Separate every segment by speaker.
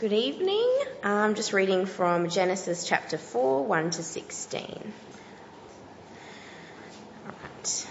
Speaker 1: Good evening. I'm just reading from Genesis chapter 4, 1 to 16. Alright.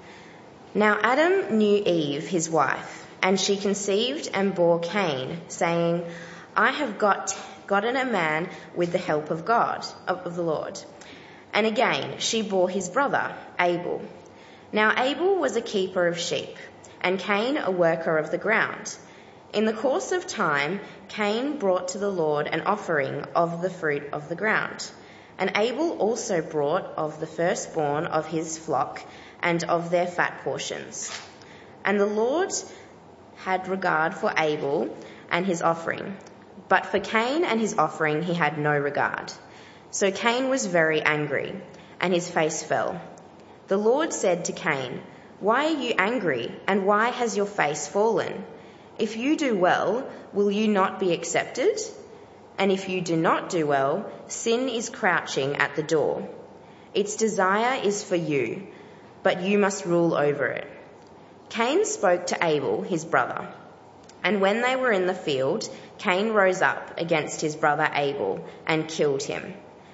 Speaker 1: Now Adam knew Eve, his wife, and she conceived and bore Cain, saying, I have gotten a man with the help of God, of the Lord. And again she bore his brother, Abel. Now Abel was a keeper of sheep, and Cain a worker of the ground. In the course of time, Cain brought to the Lord an offering of the fruit of the ground. And Abel also brought of the firstborn of his flock and of their fat portions. And the Lord had regard for Abel and his offering, but for Cain and his offering he had no regard. So Cain was very angry, and his face fell. The Lord said to Cain, Why are you angry, and why has your face fallen? If you do well, will you not be accepted? And if you do not do well, sin is crouching at the door. Its desire is for you, but you must rule over it. Cain spoke to Abel, his brother. And when they were in the field, Cain rose up against his brother Abel and killed him.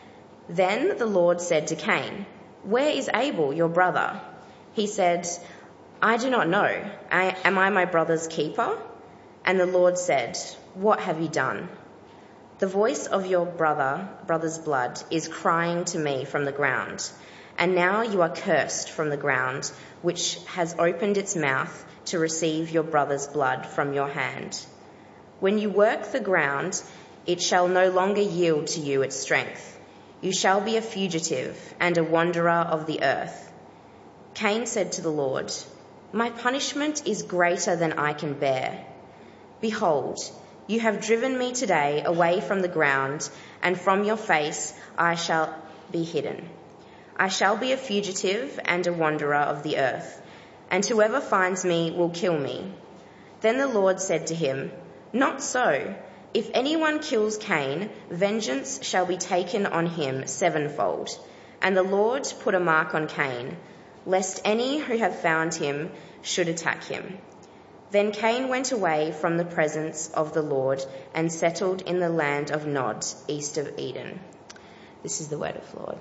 Speaker 1: Then the Lord said to Cain, Where is Abel, your brother? He said, I do not know. Am I my brother's keeper? And the Lord said, What have you done? The voice of your brother's blood is crying to me from the ground. And now you are cursed from the ground, which has opened its mouth to receive your brother's blood from your hand. When you work the ground, it shall no longer yield to you its strength. You shall be a fugitive and a wanderer of the earth. Cain said to the Lord, My punishment is greater than I can bear. Behold, you have driven me today away from the ground, and from your face I shall be hidden. I shall be a fugitive and a wanderer of the earth, and whoever finds me will kill me. Then the Lord said to him, Not so. If anyone kills Cain, vengeance shall be taken on him sevenfold. And the Lord put a mark on Cain, lest any who have found him should attack him. Then Cain went away from the presence of the Lord and settled in the land of Nod, east of Eden. This is the word of the Lord.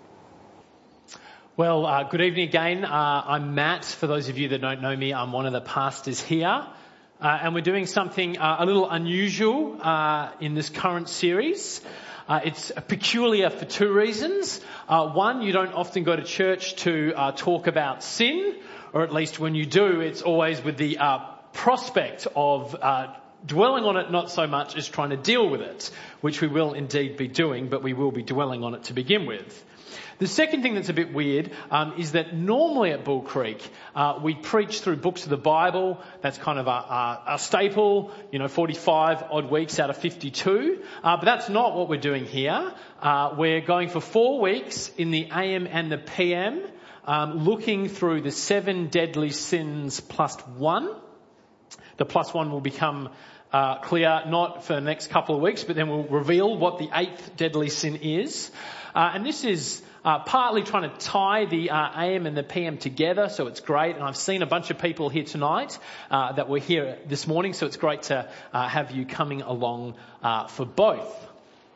Speaker 2: Well, good evening again. I'm Matt. For those of you that don't know me, I'm one of the pastors here. And we're doing something a little unusual in this current series. It's peculiar for two reasons. One, you don't often go to church to talk about sin, or at least when you do, it's always with the prospect of dwelling on it, not so much as trying to deal with it, which we will indeed be doing, but we will be dwelling on it to begin with. The second thing that's a bit weird is that normally at Bull Creek we preach through books of the Bible. That's kind of a staple, 45 odd weeks out of 52. But that's not what we're doing here. We're going for 4 weeks in the AM and the PM, looking through the 7 deadly sins plus one. The plus one will become clear not for the next couple of weeks, but then we'll reveal what the 8th deadly sin is. And this is partly trying to tie the AM and the PM together, so it's great. And I've seen a bunch of people here tonight that were here this morning, so it's great to have you coming along for both.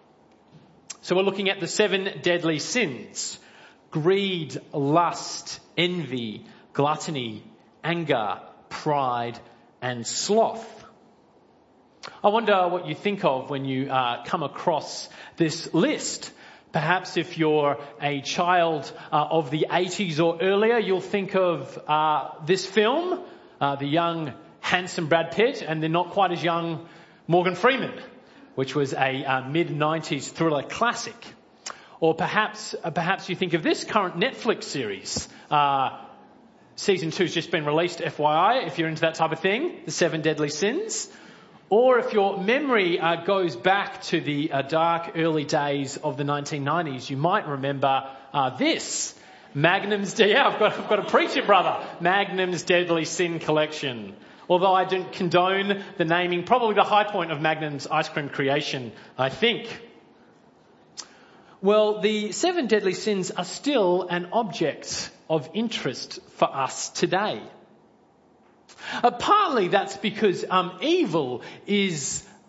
Speaker 2: So we're looking at the 7 deadly sins: greed, lust, envy, gluttony, anger, pride, and sloth. I wonder what you think of when you come across this list. Perhaps if you're a child of the 80s or earlier, you'll think of this film, the young, handsome Brad Pitt, and the not quite as young Morgan Freeman, which was a mid-90s thriller classic. Or perhaps you think of this current Netflix series. Season 2's just been released, FYI, if you're into that type of thing, The 7 Deadly Sins. Or if your memory goes back to the dark early days of the 1990s, you might remember this. Magnum's, I've got to preach it, brother. Magnum's Deadly Sin Collection. Although I don't condone the naming, probably the high point of Magnum's ice cream creation, I think. Well, the 7 deadly sins are still an object of interest for us today. Partly that's because evil is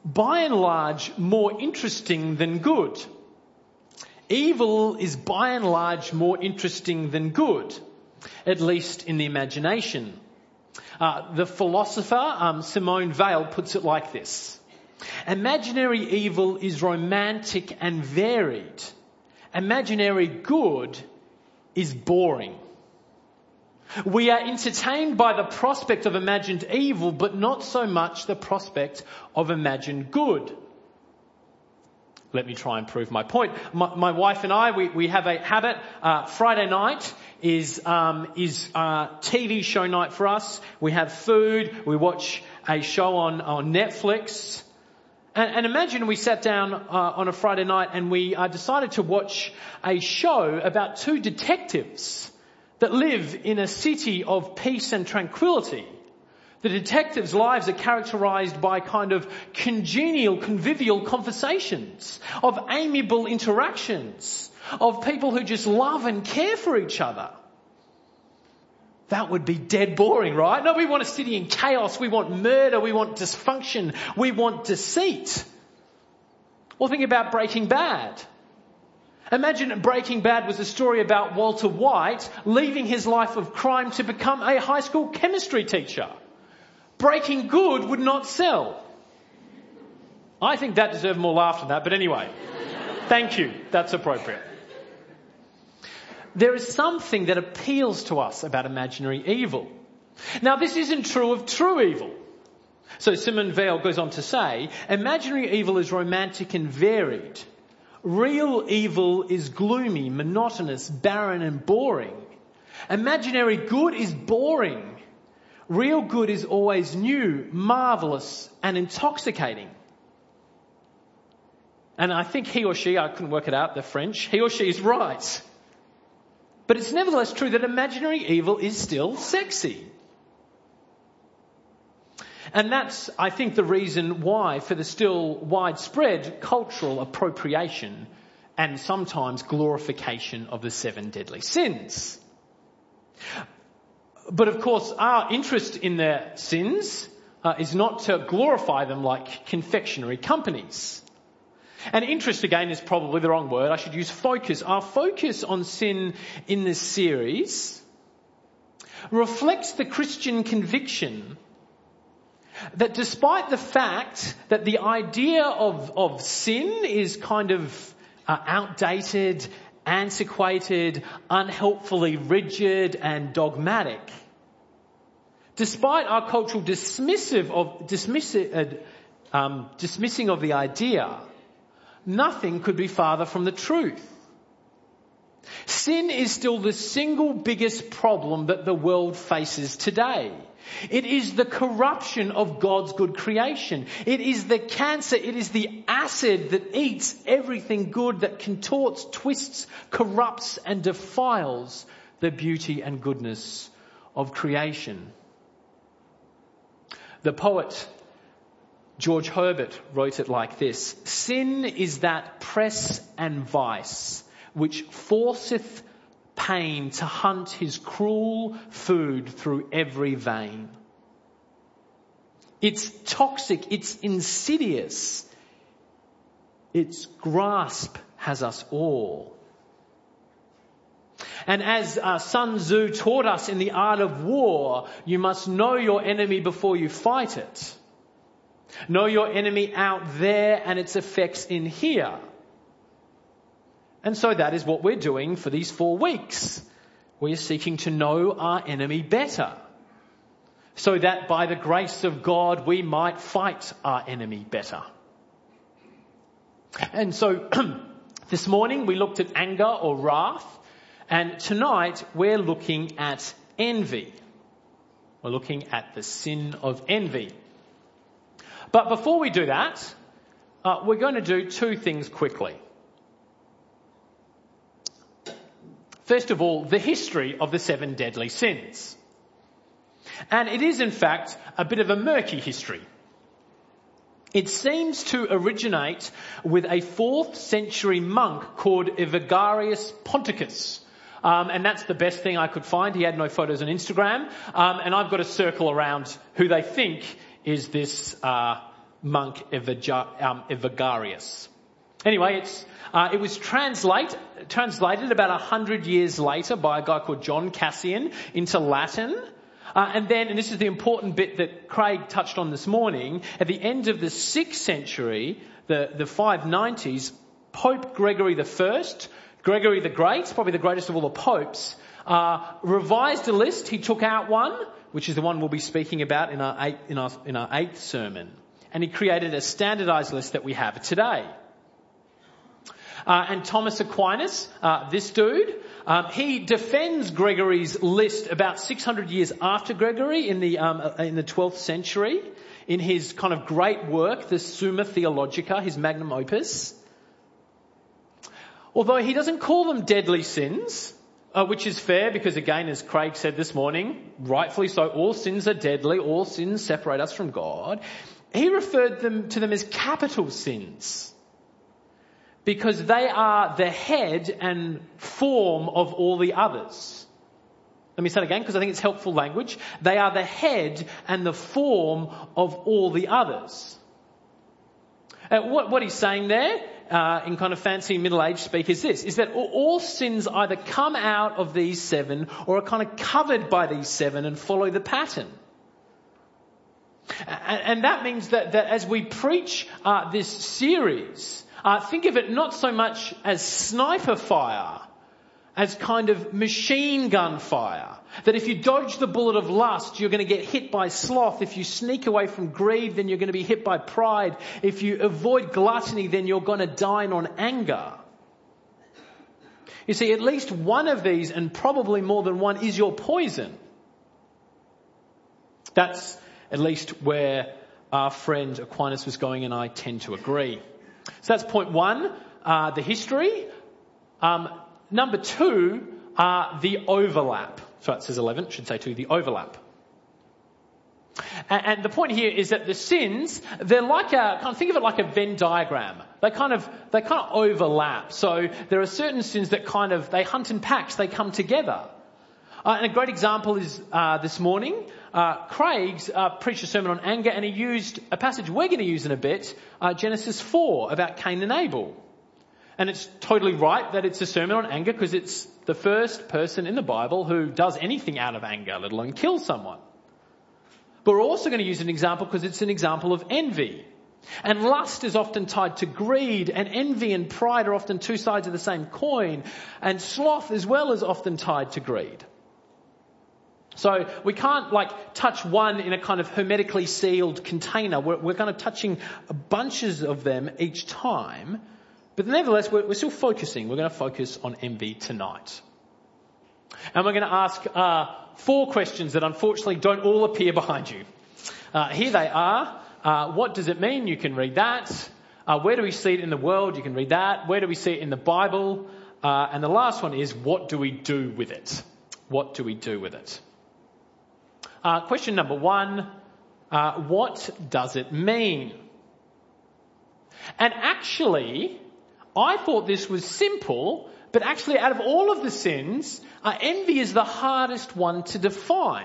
Speaker 2: by and large more interesting than good. Evil is by and large more interesting than good, at least in the imagination. The philosopher Simone Weil puts it like this: imaginary evil is romantic and varied. Imaginary good is boring. We are entertained by the prospect of imagined evil, but not so much the prospect of imagined good. Let me try and prove my point. My wife and I, we have a habit. Friday night is TV show night for us. We have food. We watch a show on Netflix. And imagine we sat down on a Friday night and we decided to watch a show about two detectives that live in a city of peace and tranquility. The detectives' lives are characterized by kind of congenial, convivial conversations, of amiable interactions, of people who just love and care for each other. That would be dead boring, right? No, we want a city in chaos. We want murder. We want dysfunction. We want deceit. Or think about Breaking Bad. Imagine Breaking Bad was a story about Walter White leaving his life of crime to become a high school chemistry teacher. Breaking Good would not sell. I think that deserved more laughter than that, but anyway. Thank you. That's appropriate. There is something that appeals to us about imaginary evil. Now, this isn't true of true evil. So Simone Weil goes on to say, imaginary evil is romantic and varied. Real evil is gloomy, monotonous, barren and boring. Imaginary good is boring. Real good is always new, marvellous and intoxicating. And I think he or she, I couldn't work it out, the French, he or she is right. But it's nevertheless true that imaginary evil is still sexy. And that's, I think, the reason why for the still widespread cultural appropriation and sometimes glorification of the 7 deadly sins. But of course, our interest in their sins is not to glorify them like confectionery companies. And interest, again, is probably the wrong word. I should use focus. Our focus on sin in this series reflects the Christian conviction that despite the fact that the idea of sin is kind of outdated, antiquated, unhelpfully rigid and dogmatic, despite our cultural dismissing of the idea, nothing could be farther from the truth. Sin is still the single biggest problem that the world faces today. It is the corruption of God's good creation. It is the cancer, it is the acid that eats everything good, that contorts, twists, corrupts and defiles the beauty and goodness of creation. The poet George Herbert wrote it like this: sin is that press and vice which forceth pain to hunt his cruel food through every vein. It's toxic, it's insidious, its grasp has us all. And as Sun Tzu taught us in the art of war, you must know your enemy before you fight it. Know your enemy out there and its effects in here. And so that is what we're doing for these 4 weeks. We are seeking to know our enemy better, so that by the grace of God we might fight our enemy better. And so this morning we looked at anger or wrath, and tonight we're looking at envy. We're looking at the sin of envy. But before we do that, we're going to do 2 things quickly. First of all, the history of the 7 deadly sins. And it is, in fact, a bit of a murky history. It seems to originate with a 4th century monk called Evagrius Ponticus. And that's the best thing I could find. He had no photos on Instagram. And I've got a circle around who they think is this monk Evagrius. Anyway, it was translated about 100 years later by a guy called John Cassian into Latin. And this is the important bit that Craig touched on this morning, at the end of the 6th century, the 590s, Pope Gregory I, Gregory the Great, probably the greatest of all the popes, revised a list. He took out one, which is the one we'll be speaking about in our 8th sermon. And he created a standardized list that we have today. And Thomas Aquinas, this dude, he defends Gregory's list about 600 years after Gregory in the 12th century in his kind of great work, the Summa Theologica, his magnum opus. Although he doesn't call them deadly sins, which is fair because, again, as Craig said this morning, rightfully so, all sins are deadly, all sins separate us from God. He referred to them as capital sins, because they are the head and form of all the others. Let me say it again because I think it's helpful language. They are the head and the form of all the others. What he's saying there, in kind of fancy middle-aged speak, is this, is that all sins either come out of these 7 or are kind of covered by these 7 and follow the pattern. And that means that as we preach this series, think of it not so much as sniper fire, as kind of machine gun fire. That if you dodge the bullet of lust, you're going to get hit by sloth. If you sneak away from greed, then you're going to be hit by pride. If you avoid gluttony, then you're going to dine on anger. You see, at least one of these, and probably more than one, is your poison. That's at least where our friend Aquinas was going, and I tend to agree. So that's point 1, the history. Number 2, the overlap. So it says 11, should say 2, the overlap. And the point here is that the sins, they're like think of it like a Venn diagram. They kind of overlap. So there are certain sins that they hunt in packs, they come together. And a great example is this morning, Craig's preached a sermon on anger, and he used a passage we're going to use in a bit, Genesis 4, about Cain and Abel. And it's totally right that it's a sermon on anger because it's the first person in the Bible who does anything out of anger, let alone kill someone. But we're also going to use an example because it's an example of envy. And lust is often tied to greed, and envy and pride are often two sides of the same coin, and sloth as well is often tied to greed. So we can't touch one in a kind of hermetically sealed container. We're kind of touching bunches of them each time. But nevertheless, we're still focusing. We're going to focus on envy tonight. And we're going to ask 4 questions that unfortunately don't all appear behind you. Here they are. What does it mean? You can read that. Where do we see it in the world? You can read that. Where do we see it in the Bible? And the last one is, what do we do with it? What do we do with it? Question number 1, what does it mean? And actually, I thought this was simple, but actually out of all of the sins, envy is the hardest one to define.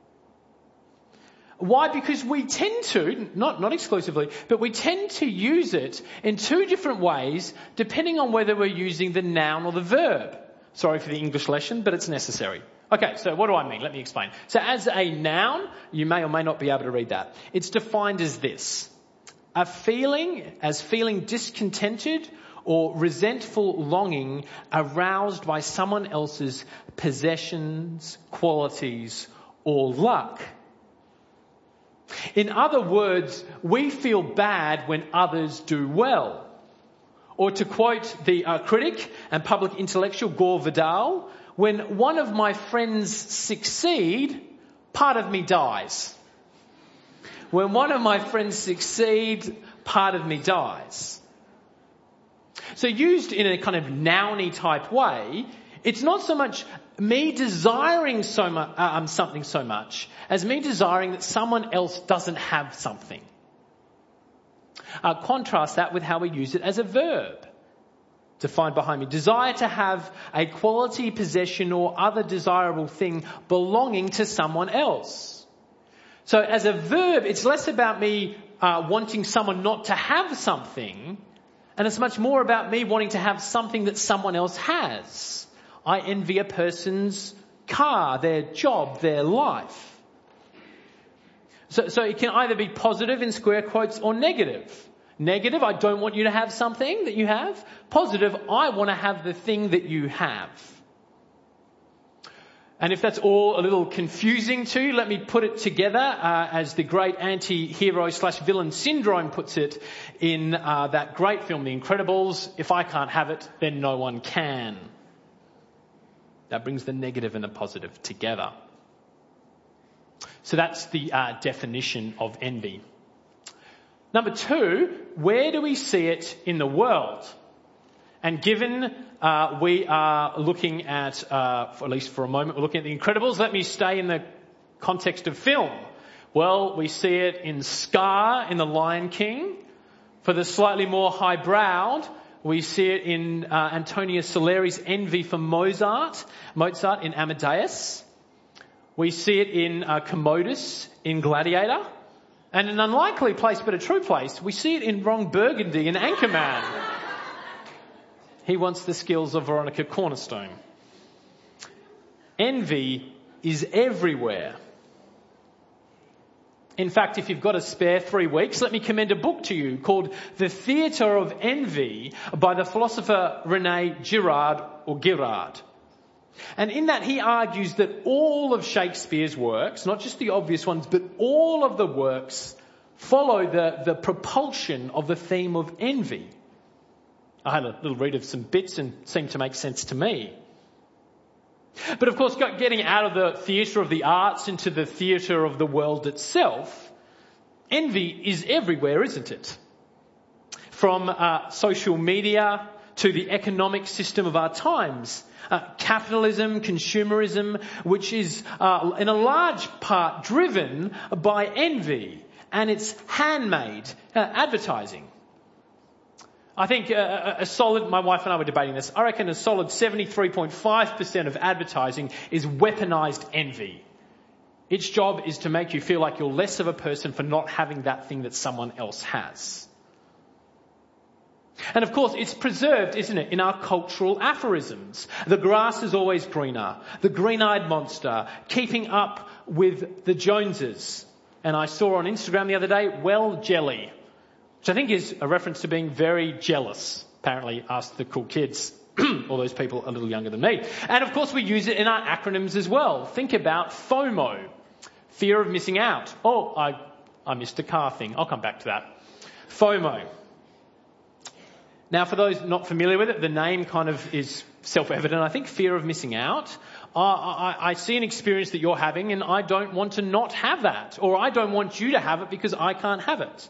Speaker 2: Why? Because we tend to, not exclusively, but we tend to use it in 2 different ways, depending on whether we're using the noun or the verb. Sorry for the English lesson, but it's necessary. Okay, so what do I mean? Let me explain. So as a noun, you may or may not be able to read that. It's defined as this: feeling discontented or resentful longing aroused by someone else's possessions, qualities, or luck. In other words, we feel bad when others do well. Or to quote the critic and public intellectual Gore Vidal, when one of my friends succeed, part of me dies. When one of my friends succeed, part of me dies. So used in a kind of nouny type way, it's not so much me desiring something so much as me desiring that someone else doesn't have something. Contrast that with how we use it as a verb. Defined behind me. Desire to have a quality, possession, or other desirable thing belonging to someone else. So as a verb, it's less about me wanting someone not to have something, and it's much more about me wanting to have something that someone else has. I envy a person's car, their job, their life. So it can either be positive in square quotes or negative. Negative, I don't want you to have something that you have. Positive, I want to have the thing that you have. And if that's all a little confusing to you, let me put it together as the great anti-hero / villain syndrome puts it in that great film, The Incredibles. If I can't have it, then no one can. That brings the negative and the positive together. So that's the definition of envy. Number 2, where do we see it in the world? And given we are looking at least for a moment, we're looking at The Incredibles, let me stay in the context of film. Well, we see it in Scar in The Lion King. For the slightly more highbrowed, we see it in Antonia Salieri's envy for Mozart in Amadeus. We see it in Commodus in Gladiator. And an unlikely place but a true place, we see it in Ron Burgundy in Anchorman. He wants the skills of Veronica Cornerstone. Envy is everywhere. In fact, if you've got a spare 3 weeks, let me commend a book to you called The Theatre of Envy by the philosopher René Girard. And in that he argues that all of Shakespeare's works, not just the obvious ones, but all of the works follow the propulsion of the theme of envy. I had a little read of some bits and it seemed to make sense to me. But of course, getting out of the theatre of the arts into the theatre of the world itself, envy is everywhere, isn't it? From social media to the economic system of our times. Capitalism, consumerism, which is in a large part driven by envy and its handmade advertising. I think my wife and I were debating this, I reckon a solid 73.5% of advertising is weaponized envy. Its job is to make you feel like you're less of a person for not having that thing that someone else has. And of course, it's preserved, isn't it, in our cultural aphorisms. The grass is always greener. The green-eyed monster. Keeping up with the Joneses. And I saw on Instagram the other day, well jelly. Which I think is a reference to being very jealous. Apparently, asked the cool kids. All those people a little younger than me. And of course, we use it in our acronyms as well. Think about FOMO. Fear of missing out. Oh, I missed a car thing. I'll come back to that. FOMO. Now, for those not familiar with it, the name kind of is self-evident. I think fear of missing out. I see an experience that you're having and I don't want to not have that. Or I don't want you to have it because I can't have it.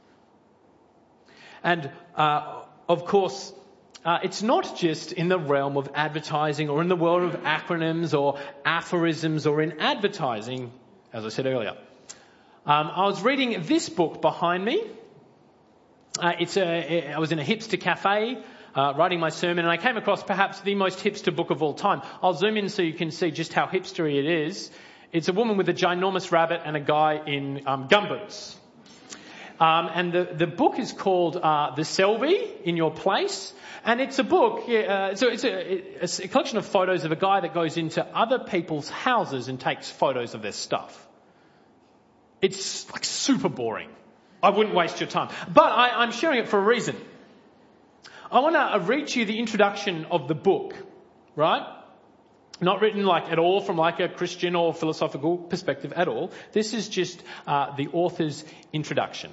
Speaker 2: And, of course, it's not just in the realm of advertising or in the world of acronyms or aphorisms or in advertising, as I said earlier. I was reading this book behind me. I was in a hipster cafe writing my sermon and I came across perhaps the most hipster book of all time. I'll zoom in so you can see just how hipstery it is. It's a woman with a ginormous rabbit and a guy in gumboots. And the book is called The Selby, In Your Place. And it's a book, so it's a collection of photos of a guy that goes into other people's houses and takes photos of their stuff. It's like super boring. I wouldn't waste your time. But I'm sharing it for a reason. I want to read to you the introduction of the book, right? Not written like at all from like a Christian or philosophical perspective at all. This is just the author's introduction.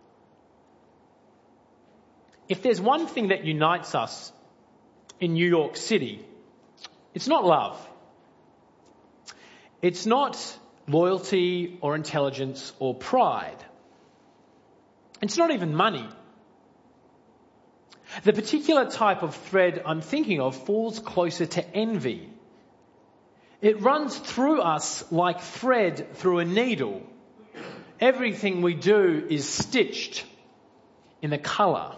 Speaker 2: If there's one thing that unites us in New York City, it's not love. It's not loyalty or intelligence or pride. It's not even money. The particular type of thread I'm thinking of falls closer to envy. It runs through us like thread through a needle. Everything we do is stitched in the colour.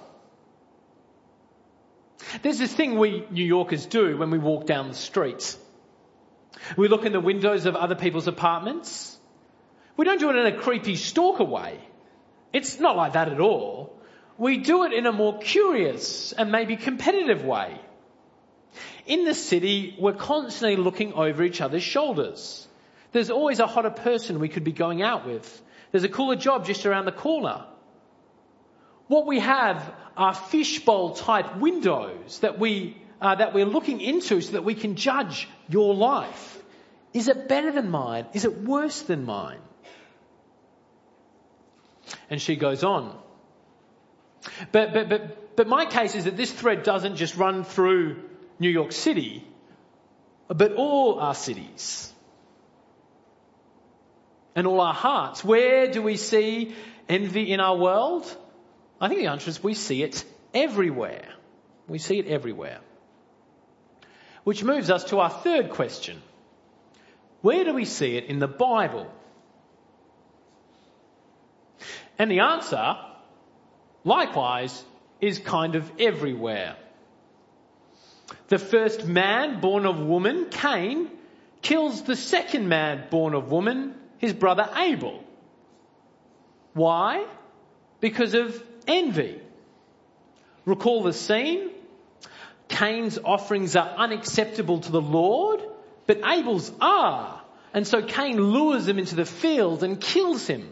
Speaker 2: There's this thing we New Yorkers do when we walk down the streets. We look in the windows of other people's apartments. We don't do it in a creepy stalker way. It's not like that at all. We do it in a more curious and maybe competitive way. In the city, we're constantly looking over each other's shoulders. There's always a hotter person we could be going out with. There's a cooler job just around the corner. What we have are fishbowl type windows that we're looking into so that we can judge your life. Is it better than mine? Is it worse than mine? And she goes on. But my case is that this thread doesn't just run through New York City, but all our cities and all our hearts. Where do we see envy in our world? I think the answer is we see it everywhere. We see it everywhere. Which moves us to our third question. Where do we see it in the Bible? And the answer, likewise, is kind of everywhere. The first man born of woman, Cain, kills the second man born of woman, his brother Abel. Why? Because of envy. Recall the scene. Cain's offerings are unacceptable to the Lord, but Abel's are. And so Cain lures him into the field and kills him.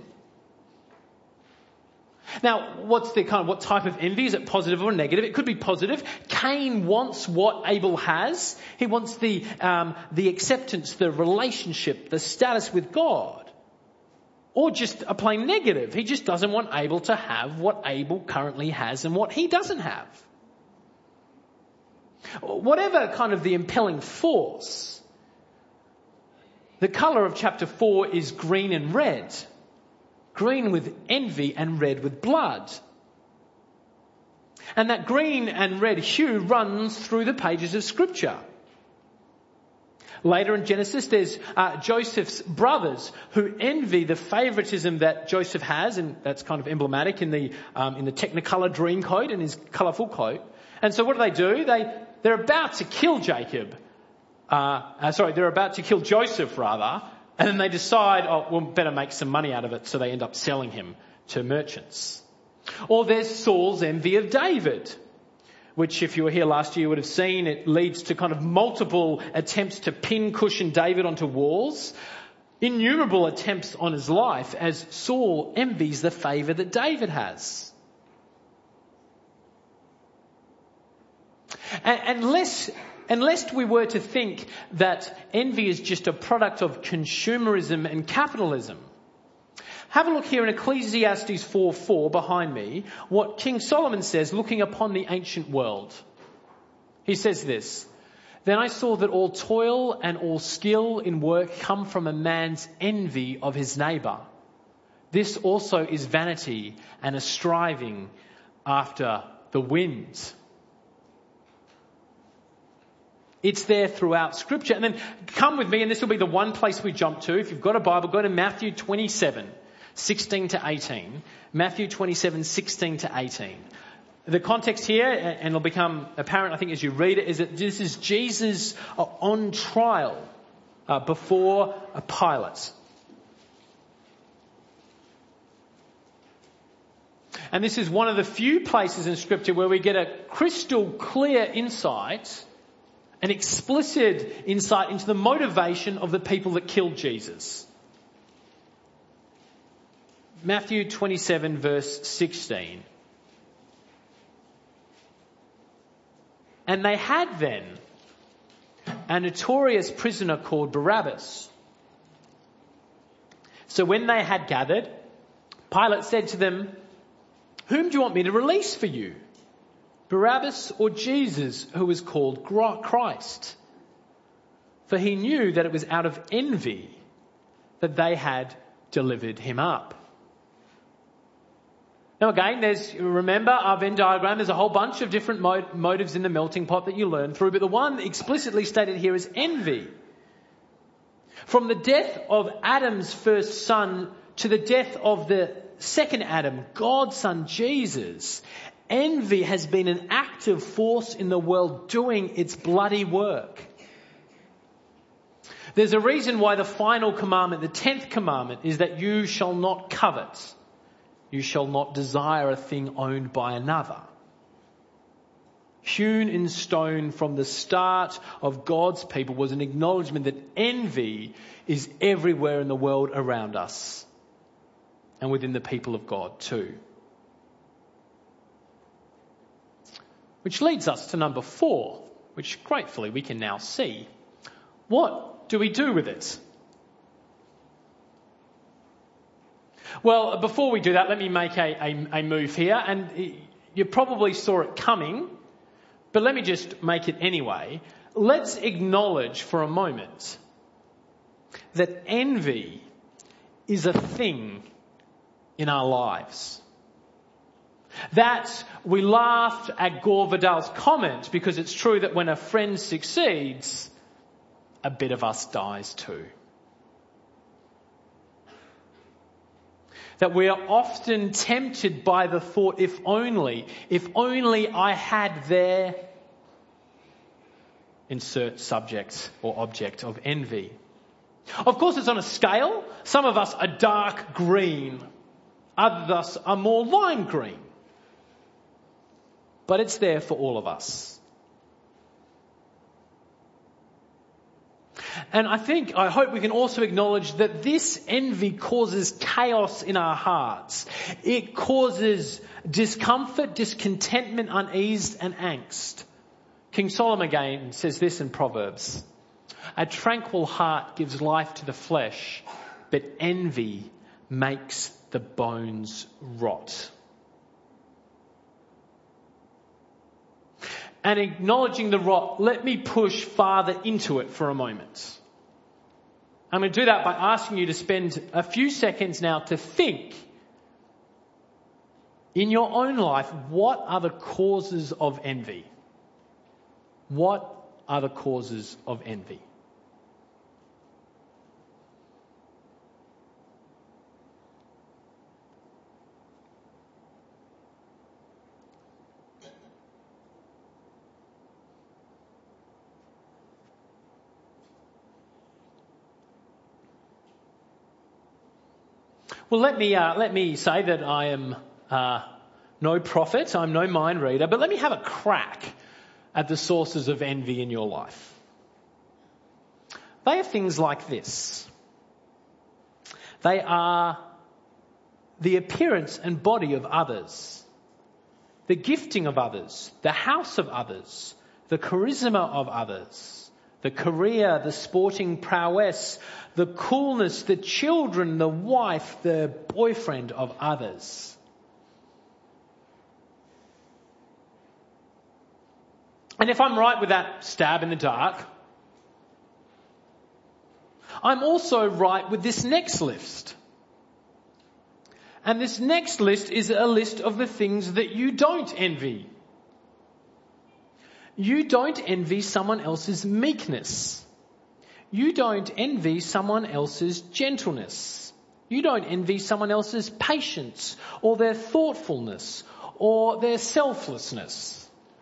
Speaker 2: Now, what type of envy? Is it positive or negative? It could be positive. Cain wants what Abel has. He wants the acceptance, the relationship, the status with God. Or just a plain negative. He just doesn't want Abel to have what Abel currently has and what he doesn't have. Whatever kind of the impelling force, the colour of chapter 4 is green and red. Green with envy and red with blood. And that green and red hue runs through the pages of Scripture. Later in Genesis, there's Joseph's brothers who envy the favouritism that Joseph has, and that's kind of emblematic in the Technicolor dream coat and his colourful coat. And so what do? They're about to kill Jacob. They're about to kill Joseph rather. And then they decide, we'll better make some money out of it. So they end up selling him to merchants. Or there's Saul's envy of David, which if you were here last year you would have seen. It leads to kind of multiple attempts to pin cushion David onto walls. Innumerable attempts on his life as Saul envies the favour that David has. And lest we were to think that envy is just a product of consumerism and capitalism, have a look here in Ecclesiastes 4:4 behind me, what King Solomon says looking upon the ancient world. He says this, "Then I saw that all toil and all skill in work come from a man's envy of his neighbour. This also is vanity and a striving after the wind." It's there throughout Scripture. And then come with me, and this will be the one place we jump to. If you've got a Bible, go to Matthew 27:16 to 18. Matthew 27:16 to 18. The context here, and it'll become apparent, I think, as you read it, is that this is Jesus on trial before a Pilate. And this is one of the few places in Scripture where we get a crystal clear insight, an explicit insight into the motivation of the people that killed Jesus. Matthew 27 verse 16. "And they had then a notorious prisoner called Barabbas. So when they had gathered, Pilate said to them, 'Whom do you want me to release for you? Barabbas or Jesus, who was called Christ?' For he knew that it was out of envy that they had delivered him up." Now again, remember our Venn diagram, there's a whole bunch of different motives in the melting pot that you learn through, but the one explicitly stated here is envy. From the death of Adam's first son to the death of the second Adam, God's son Jesus, envy has been an active force in the world doing its bloody work. There's a reason why the final commandment, the 10th commandment, is that you shall not covet. You shall not desire a thing owned by another. Hewn in stone from the start of God's people was an acknowledgement that envy is everywhere in the world around us and within the people of God too. Which leads us to number 4, which gratefully we can now see. What do we do with it? Well, before we do that, let me make a move here. And you probably saw it coming, but let me just make it anyway. Let's acknowledge for a moment that envy is a thing in our lives. That we laughed at Gore Vidal's comment because it's true that when a friend succeeds, a bit of us dies too. That we are often tempted by the thought, if only I had their insert subject or object of envy. Of course, it's on a scale. Some of us are dark green. Others of us are more lime green. But it's there for all of us. And I hope we can also acknowledge that this envy causes chaos in our hearts. It causes discomfort, discontentment, unease and angst. King Solomon again says this in Proverbs. A tranquil heart gives life to the flesh, but envy makes the bones rot. And acknowledging the rot, let me push farther into it for a moment. I'm going to do that by asking you to spend a few seconds now to think in your own life, what are the causes of envy? What are the causes of envy? Well, let me say that I am no prophet, I'm no mind reader, but let me have a crack at the sources of envy in your life. They are things like this. They are the appearance and body of others, the gifting of others, the house of others, the charisma of others, the career, the sporting prowess, the coolness, the children, the wife, the boyfriend of others. And if I'm right with that stab in the dark, I'm also right with this next list. And this next list is a list of the things that you don't envy. You don't envy someone else's meekness. You don't envy someone else's gentleness. You don't envy someone else's patience or their thoughtfulness or their selflessness.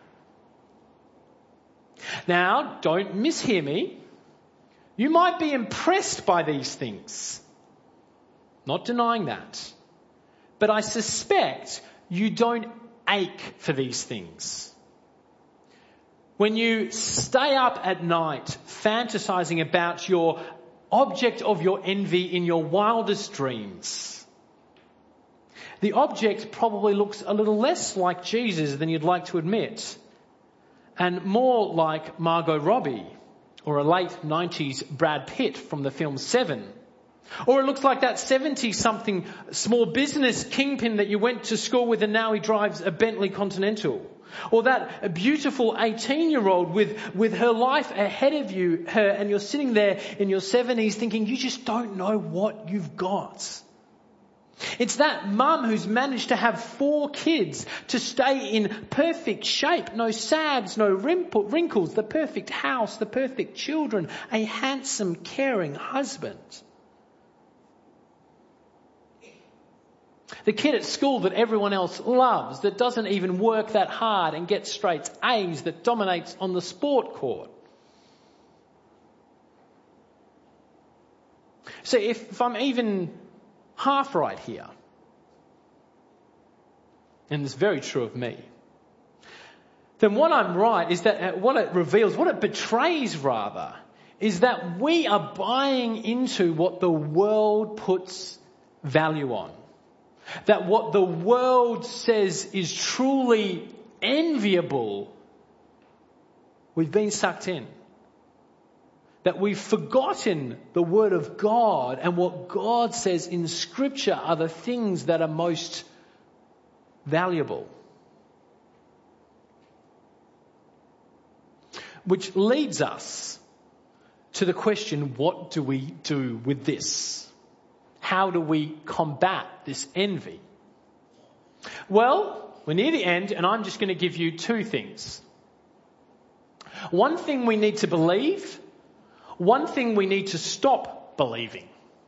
Speaker 2: Now, don't mishear me. You might be impressed by these things. Not denying that. But I suspect you don't ache for these things. When you stay up at night fantasizing about your object of your envy in your wildest dreams, the object probably looks a little less like Jesus than you'd like to admit, and more like Margot Robbie or a late 90s Brad Pitt from the film Seven. Or it looks like that 70-something small business kingpin that you went to school with and now he drives a Bentley Continental. Or that beautiful 18-year-old with her life ahead of you, and you're sitting there in your 70s thinking, you just don't know what you've got. It's that mum who's managed to have 4 kids, to stay in perfect shape, no sags, no wrinkles, the perfect house, the perfect children, a handsome, caring husband. The kid at school that everyone else loves, that doesn't even work that hard and gets straight A's, that dominates on the sport court. So if I'm even half right here, and it's very true of me, then what I'm right is that what it reveals, what it betrays rather, is that we are buying into what the world puts value on. That what the world says is truly enviable, we've been sucked in. That we've forgotten the Word of God, and what God says in Scripture are the things that are most valuable. Which leads us to the question, what do we do with this? How do we combat this envy? Well, we're near the end, and I'm just going to give you two things. One thing we need to believe, one thing we need to stop believing.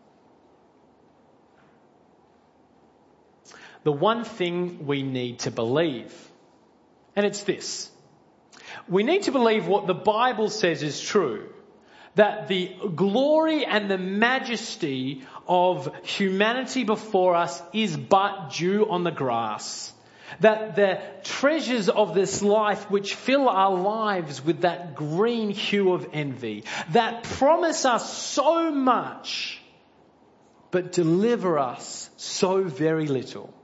Speaker 2: The one thing we need to believe, and it's this. We need to believe what the Bible says is true, that the glory and the majesty of humanity before us is but dew on the grass. That the treasures of this life which fill our lives with that green hue of envy, that promise us so much, but deliver us so very little.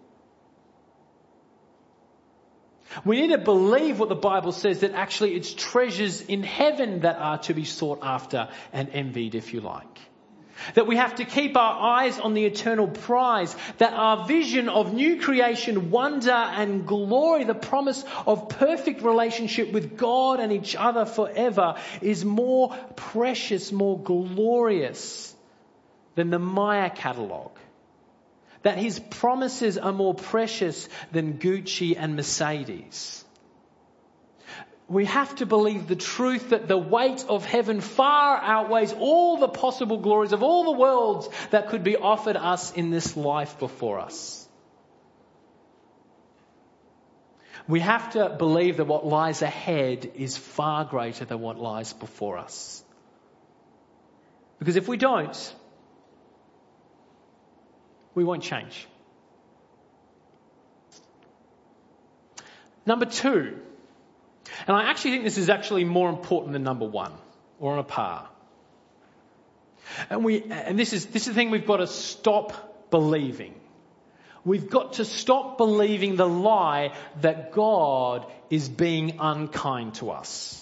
Speaker 2: We need to believe what the Bible says, that actually it's treasures in heaven that are to be sought after and envied, if you like. That we have to keep our eyes on the eternal prize, that our vision of new creation, wonder and glory, the promise of perfect relationship with God and each other forever, is more precious, more glorious than the Maya catalogue. That his promises are more precious than Gucci and Mercedes. We have to believe the truth that the weight of heaven far outweighs all the possible glories of all the worlds that could be offered us in this life before us. We have to believe that what lies ahead is far greater than what lies before us. Because if we don't, we won't change. Number two, and I actually think this is actually more important than number one, or on a par. And this is the thing we've got to stop believing. We've got to stop believing the lie that God is being unkind to us.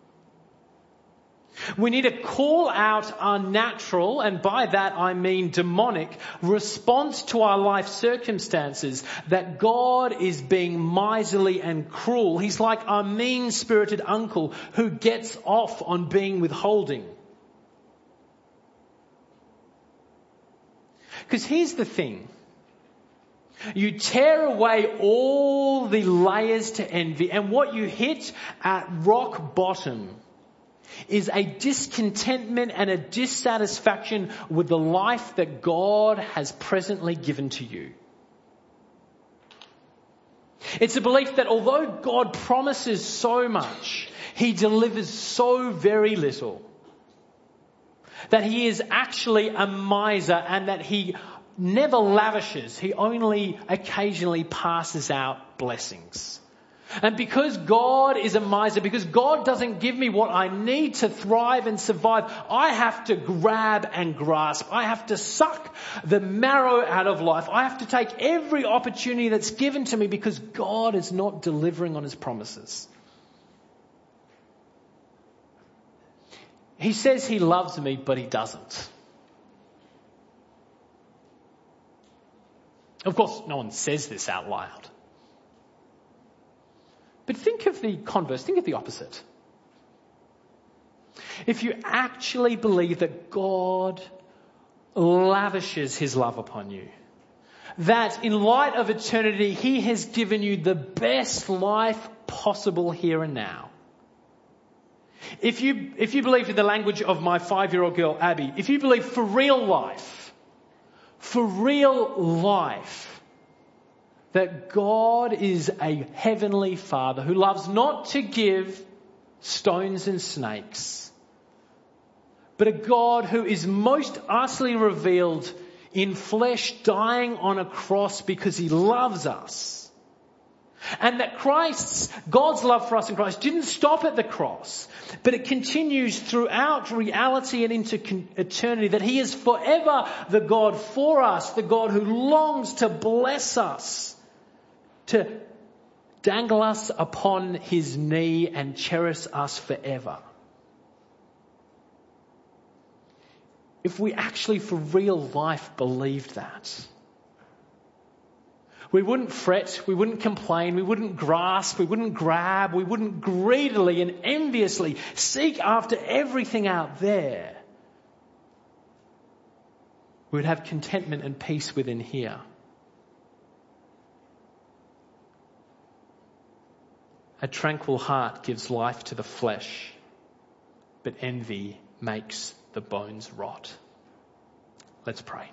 Speaker 2: We need to call out our natural, and by that I mean demonic, response to our life circumstances, that God is being miserly and cruel. He's like our mean-spirited uncle who gets off on being withholding. Because here's the thing. You tear away all the layers to envy, and what you hit at rock bottom is a discontentment and a dissatisfaction with the life that God has presently given to you. It's a belief that although God promises so much, he delivers so very little. That he is actually a miser, and that he never lavishes, he only occasionally passes out blessings. And because God is a miser, because God doesn't give me what I need to thrive and survive, I have to grab and grasp. I have to suck the marrow out of life. I have to take every opportunity that's given to me because God is not delivering on his promises. He says he loves me, but he doesn't. Of course, no one says this out loud. But think of the converse, think of the opposite. If you actually believe that God lavishes his love upon you, that in light of eternity, he has given you the best life possible here and now. If you believe in the language of my 5-year-old girl, Abby, if you believe for real life, that God is a heavenly Father who loves not to give stones and snakes, but a God who is most utterly revealed in flesh, dying on a cross because he loves us. And that God's love for us in Christ didn't stop at the cross, but it continues throughout reality and into eternity, that he is forever the God for us, the God who longs to bless us, to dangle us upon his knee and cherish us forever. If we actually for real life believed that, we wouldn't fret, we wouldn't complain, we wouldn't grasp, we wouldn't grab, we wouldn't greedily and enviously seek after everything out there. We would have contentment and peace within here. A tranquil heart gives life to the flesh, but envy makes the bones rot. Let's pray.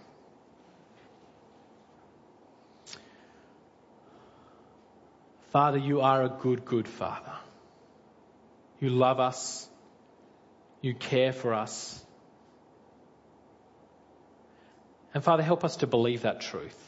Speaker 2: Father, you are a good, good Father. You love us. You care for us. And Father, help us to believe that truth.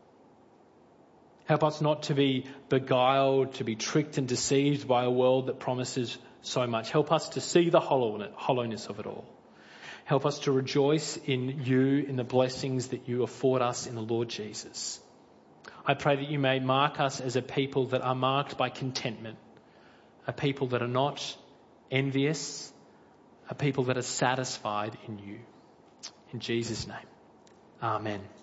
Speaker 2: Help us not to be beguiled, to be tricked and deceived by a world that promises so much. Help us to see the hollowness of it all. Help us to rejoice in you, in the blessings that you afford us in the Lord Jesus. I pray that you may mark us as a people that are marked by contentment, a people that are not envious, a people that are satisfied in you. In Jesus' name, amen.